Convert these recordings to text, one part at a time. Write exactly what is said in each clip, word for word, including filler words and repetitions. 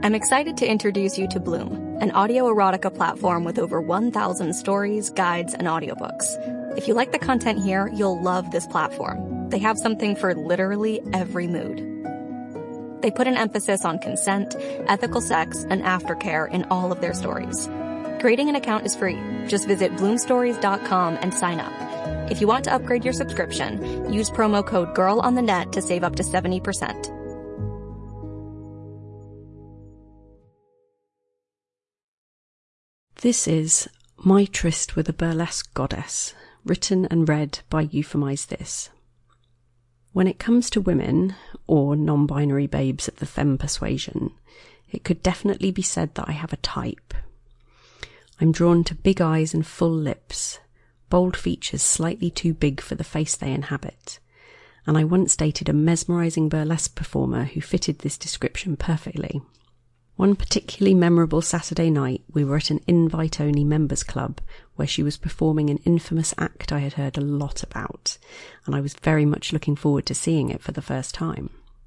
I'm excited to introduce you to Bloom, an audio erotica platform with over one thousand stories, guides, and audiobooks. If you like the content here, you'll love this platform. They have something for literally every mood. They put an emphasis on consent, ethical sex, and aftercare in all of their stories. Creating an account is free. Just visit bloom stories dot com and sign up. If you want to upgrade your subscription, use promo code GIRLONTHENET to save up to seventy percent. This is My Tryst with a Burlesque Goddess, written and read by Euphemize This. When it comes to women, or non-binary babes of the femme persuasion, it could definitely be said that I have a type. I'm drawn to big eyes and full lips, bold features slightly too big for the face they inhabit, and I once dated a mesmerising burlesque performer who fitted this description perfectly. One particularly memorable Saturday night, we were at an invite-only members club where she was performing an infamous act I had heard a lot about, and I was very much looking forward to seeing it for the first time.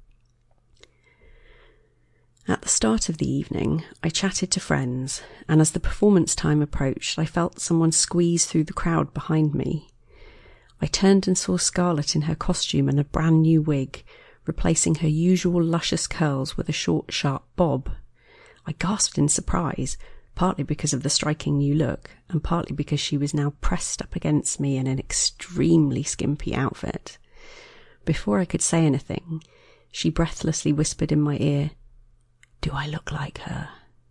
At the start of the evening, I chatted to friends, and as the performance time approached, I felt someone squeeze through the crowd behind me. I turned and saw Scarlett in her costume and a brand new wig, replacing her usual luscious curls with a short, sharp bob. I gasped in surprise, partly because of the striking new look, and partly because she was now pressed up against me in an extremely skimpy outfit. Before I could say anything, she breathlessly whispered in my ear, "Do I look like her?"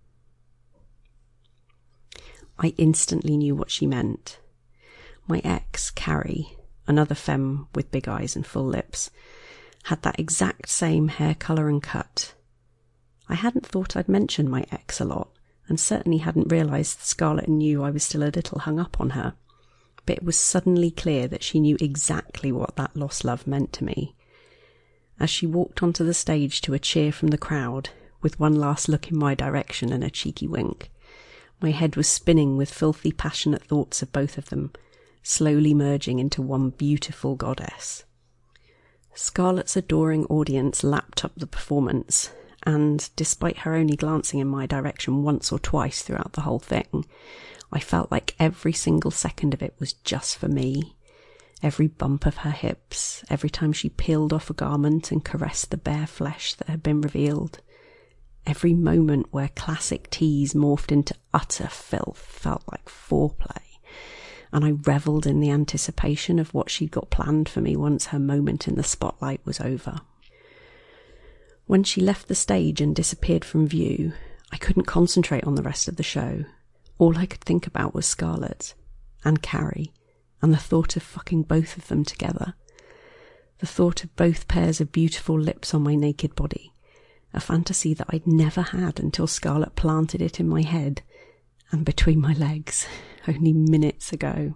I instantly knew what she meant. My ex, Carrie, another femme with big eyes and full lips, had that exact same hair colour and cut. I hadn't thought I'd mentioned my ex a lot, and certainly hadn't realised that Scarlett knew I was still a little hung up on her, but it was suddenly clear that she knew exactly what that lost love meant to me. As she walked onto the stage to a cheer from the crowd, with one last look in my direction and a cheeky wink, my head was spinning with filthy passionate thoughts of both of them, slowly merging into one beautiful goddess. Scarlett's adoring audience lapped up the performance, and, despite her only glancing in my direction once or twice throughout the whole thing, I felt like every single second of it was just for me. Every bump of her hips, every time she peeled off a garment and caressed the bare flesh that had been revealed, every moment where classic tease morphed into utter filth felt like foreplay, and I revelled in the anticipation of what she'd got planned for me once her moment in the spotlight was over. When she left the stage and disappeared from view, I couldn't concentrate on the rest of the show. All I could think about was Scarlett, and Carrie, and the thought of fucking both of them together. The thought of both pairs of beautiful lips on my naked body, a fantasy that I'd never had until Scarlett planted it in my head, and between my legs, only minutes ago.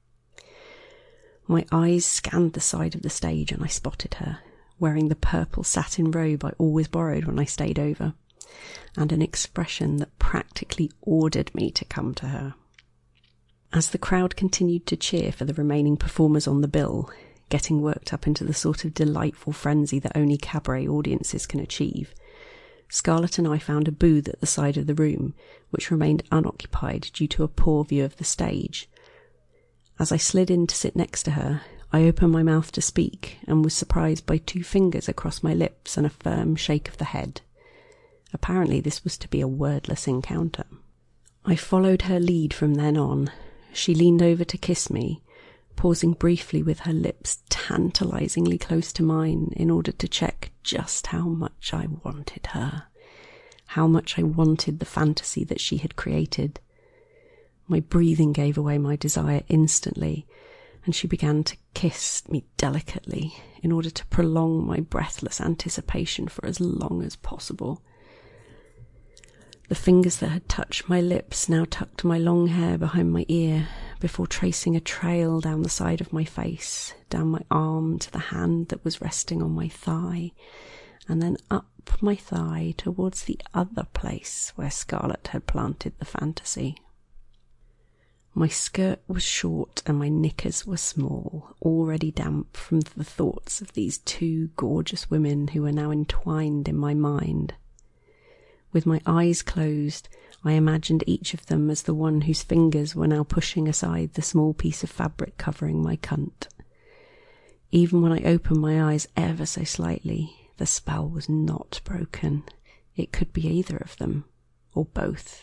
My eyes scanned the side of the stage and I spotted her, wearing the purple satin robe I always borrowed when I stayed over, and an expression that practically ordered me to come to her. As the crowd continued to cheer for the remaining performers on the bill, getting worked up into the sort of delightful frenzy that only cabaret audiences can achieve, Scarlett and I found a booth at the side of the room, which remained unoccupied due to a poor view of the stage. As I slid in to sit next to her, I opened my mouth to speak and was surprised by two fingers across my lips and a firm shake of the head. Apparently this was to be a wordless encounter. I followed her lead from then on. She leaned over to kiss me, pausing briefly with her lips tantalisingly close to mine in order to check just how much I wanted her, how much I wanted the fantasy that she had created. My breathing gave away my desire instantly, and she began to kiss me delicately in order to prolong my breathless anticipation for as long as possible. The fingers that had touched my lips now tucked my long hair behind my ear before tracing a trail down the side of my face, down my arm to the hand that was resting on my thigh, and then up my thigh towards the other place where Scarlett had planted the fantasy. My skirt was short and my knickers were small, already damp from the thoughts of these two gorgeous women who were now entwined in my mind. With my eyes closed, I imagined each of them as the one whose fingers were now pushing aside the small piece of fabric covering my cunt. Even when I opened my eyes ever so slightly, the spell was not broken. It could be either of them, or both.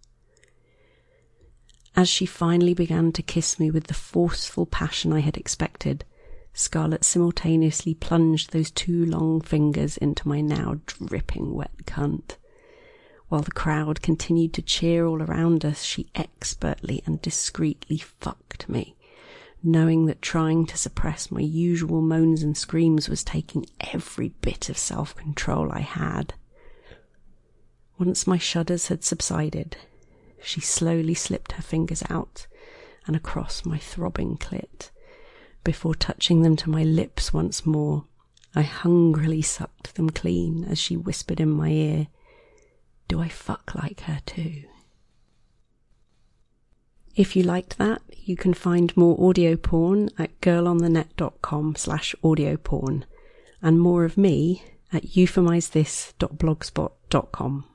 As she finally began to kiss me with the forceful passion I had expected, Scarlett simultaneously plunged those two long fingers into my now dripping wet cunt. While the crowd continued to cheer all around us, she expertly and discreetly fucked me, knowing that trying to suppress my usual moans and screams was taking every bit of self-control I had. Once my shudders had subsided, she slowly slipped her fingers out and across my throbbing clit. Before touching them to my lips once more, I hungrily sucked them clean as she whispered in my ear, "Do I fuck like her too?" If you liked that, you can find more audio porn at girlonthenet.com slash audio porn and more of me at euphemizethis dot blogspot dot com.